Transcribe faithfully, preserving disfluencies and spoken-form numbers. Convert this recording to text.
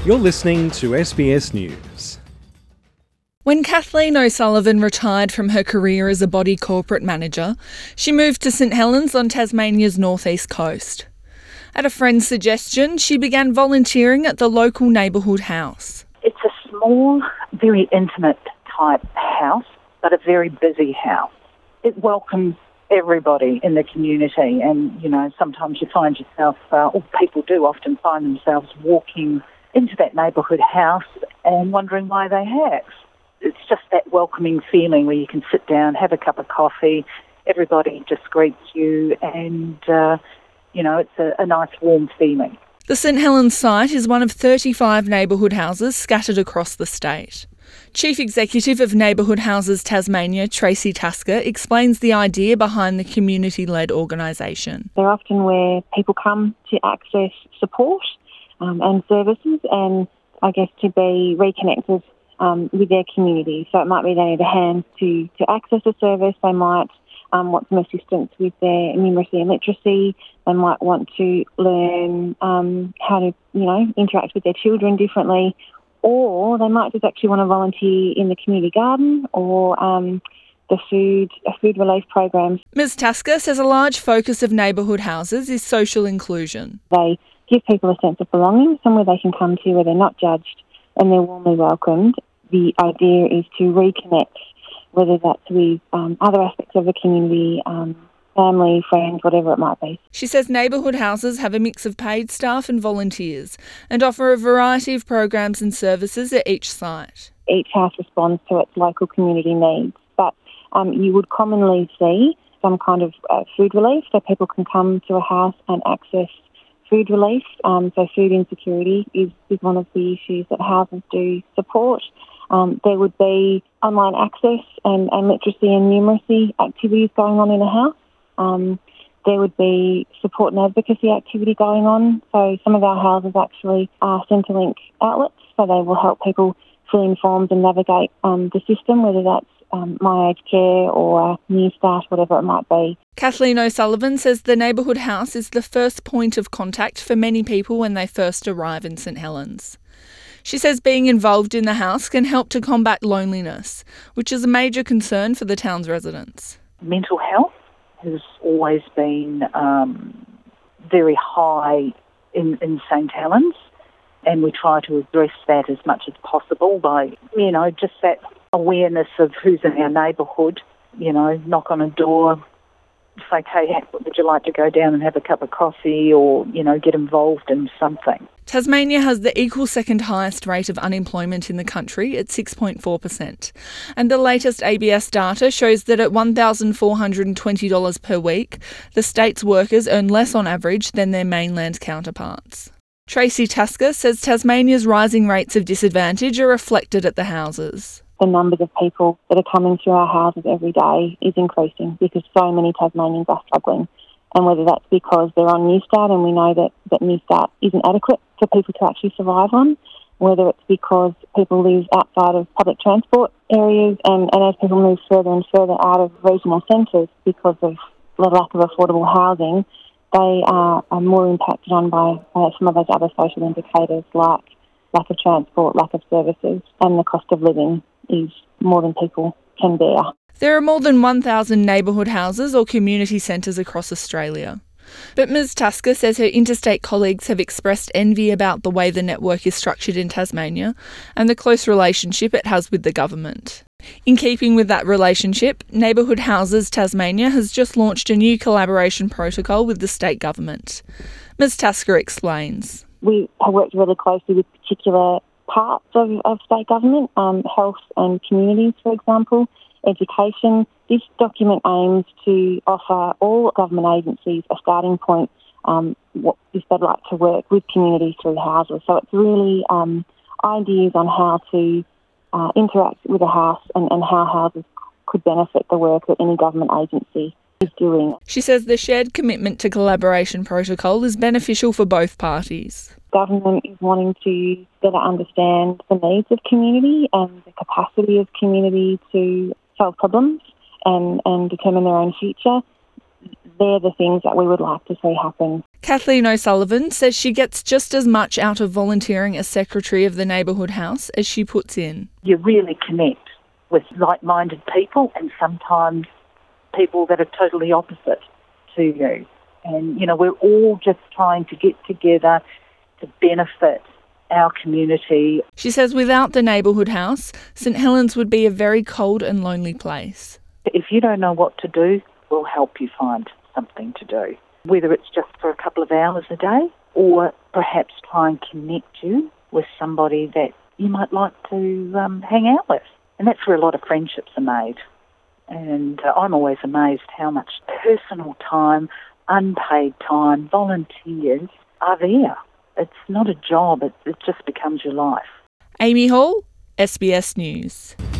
You're listening to S B S News. When Kathleen O'Sullivan retired from her career as a body corporate manager, she moved to St Helens on Tasmania's northeast coast. At a friend's suggestion, she began volunteering at the local neighbourhood house. It's a small, very intimate type house, but a very busy house. It welcomes everybody in the community, and, you know, sometimes you find yourself, uh, or people do often find themselves walking into that neighbourhood house and wondering why they have. It's just that welcoming feeling where you can sit down, have a cup of coffee, everybody just greets you, and, uh, you know, it's a, a nice warm feeling. The St Helens site is one of thirty-five neighbourhood houses scattered across the state. Chief Executive of Neighbourhood Houses Tasmania, Tracy Tasker, explains the idea behind the community-led organisation. They're often where people come to access support um, and services, and I guess to be reconnected um, with their community. So it might be they need a hand to, to access a service, they might um, want some assistance with their numeracy and literacy, they might want to learn um, how to, you know, interact with their children differently, or they might just actually want to volunteer in the community garden or um, the food uh, food relief programs. Ms Tasker says a large focus of neighbourhood houses is social inclusion. They give people a sense of belonging, somewhere they can come to where they're not judged and they're warmly welcomed. The idea is to reconnect, whether that's with um, other aspects of the community, um, family, friends, whatever it might be. She says neighbourhood houses have a mix of paid staff and volunteers and offer a variety of programs and services at each site. Each house responds to its local community needs, but um, you would commonly see some kind of uh, food relief, so people can come to a house and access food relief. Um, so food insecurity is, is one of the issues that houses do support. Um, there would be online access and, and literacy and numeracy activities going on in a house. Um, there would be support and advocacy activity going on. So some of our houses actually are Centrelink outlets, so they will help people fill in forms and navigate um, the system, whether that's um, My Aged Care or New Start, whatever it might be. Kathleen O'Sullivan says the neighbourhood house is the first point of contact for many people when they first arrive in St Helens. She says being involved in the house can help to combat loneliness, which is a major concern for the town's residents. Mental health has always been um, very high in, in St Helens, and we try to address that as much as possible by, you know, just that awareness of who's in our neighbourhood, you know, knock on a door, say, hey, would you like to go down and have a cup of coffee or, you know, get involved in something. Tasmania has the equal second highest rate of unemployment in the country at six point four percent. And the latest A B S data shows that at one thousand four hundred twenty dollars per week, the state's workers earn less on average than their mainland counterparts. Tracy Tasker says Tasmania's rising rates of disadvantage are reflected at the houses. The numbers of people that are coming through our houses every day is increasing because so many Tasmanians are struggling. And whether that's because they're on New Start and we know that, that New Start isn't adequate for people to actually survive on, whether it's because people live outside of public transport areas and, and as people move further and further out of regional centres because of the lack of affordable housing, they are, are more impacted on by uh, some of those other social indicators like lack of transport, lack of services, and the cost of living is more than people can bear. There are more than one thousand neighbourhood houses or community centres across Australia. But Ms Tasker says her interstate colleagues have expressed envy about the way the network is structured in Tasmania and the close relationship it has with the government. In keeping with that relationship, Neighbourhood Houses Tasmania has just launched a new collaboration protocol with the state government. Ms Tasker explains. We have worked really closely with particular parts of, of state government, um, health and communities, for example, education. This document aims to offer all government agencies a starting point um, what, if they'd like to work with communities through houses. So it's really um, ideas on how to uh, interact with a house and, and how houses could benefit the work that any government agency is doing. She says the shared commitment to collaboration protocol is beneficial for both parties. Government is wanting to better understand the needs of community and the capacity of community to solve problems and, and determine their own future. they're the things that we would like to see happen. Kathleen O'Sullivan says she gets just as much out of volunteering as secretary of the neighbourhood house as she puts in. You really connect with like-minded people, and sometimes people that are totally opposite to you. And, you know, we're all just trying to get together to benefit our community. She says without the neighbourhood house, St Helens would be a very cold and lonely place. If you don't know what to do, we'll help you find something to do, whether it's just for a couple of hours a day or perhaps try and connect you with somebody that you might like to um, hang out with. And that's where a lot of friendships are made. And uh, I'm always amazed how much personal time, unpaid time, volunteers are there. It's not a job, it, it just becomes your life. Amy Hall, S B S News.